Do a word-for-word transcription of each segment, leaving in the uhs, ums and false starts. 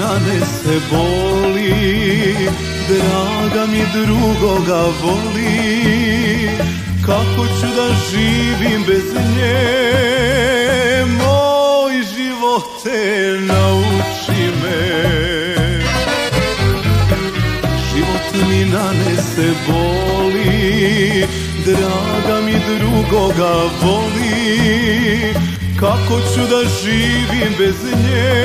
nanese boli, draga mi drugoga voli, kako ću da živim bez nje, moj živote nauči me. Život mi nanese boli, draga mi drugoga voli, kako ću da živim bez nje,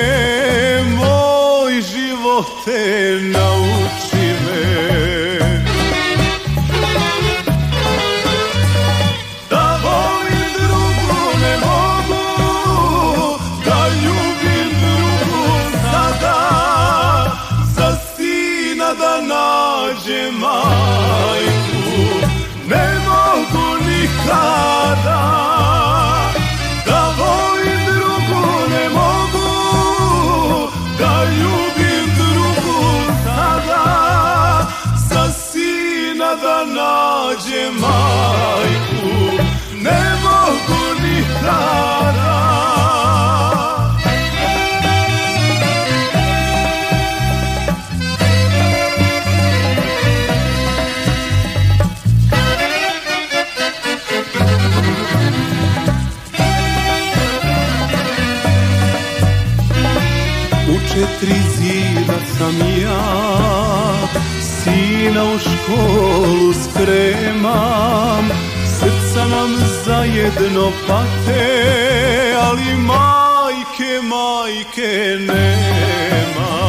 moj živote nauči me. Da volim drugu ne mogu, da ljubim drugu sada, za sina da nađem majku ne mogu nikada. Da nađem majku ne mogu nikada. U četiri zida sam ja, sina u školu spremam, srca nam zajedno pate, ali majke, majke nema.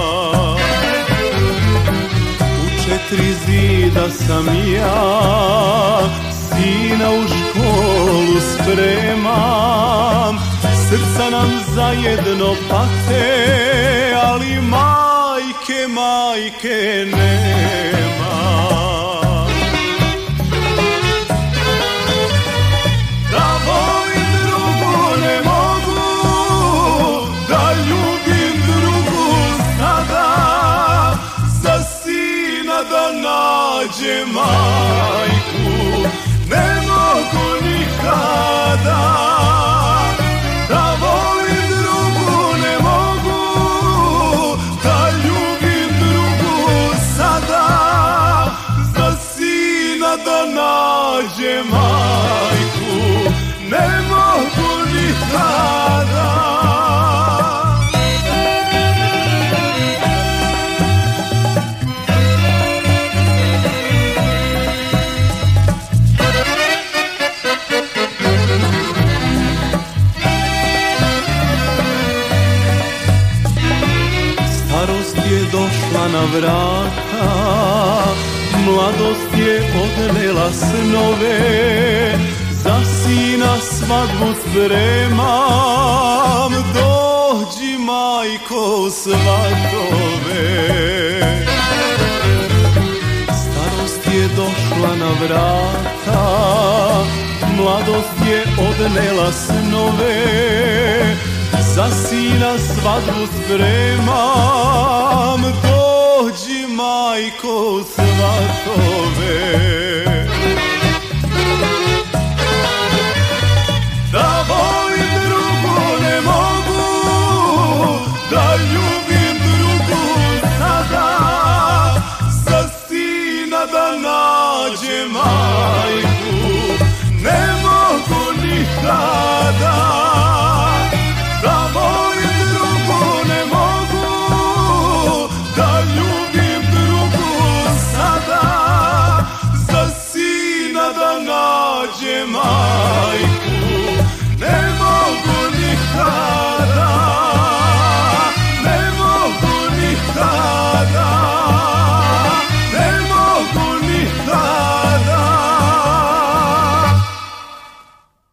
U četiri zida sam ja, sina u školu spremam, srca nam zajedno pate, ali majke, majke nema. Da volim drugu ne mogu, da ljubim drugu sada, za sina da nađem majku ne mogu nikada. Da volim drugu ne mogu, da ljubim drugu sada, za sina da nađem majku ne mogu nikada. Starost je došla na vrata, mladost je odnela snove, za sina svadbu spremam, dođi majko svatove. Starost je došla na vrata, mladost je odnela snove, za sina svadbu spremam, dođi majko svatove.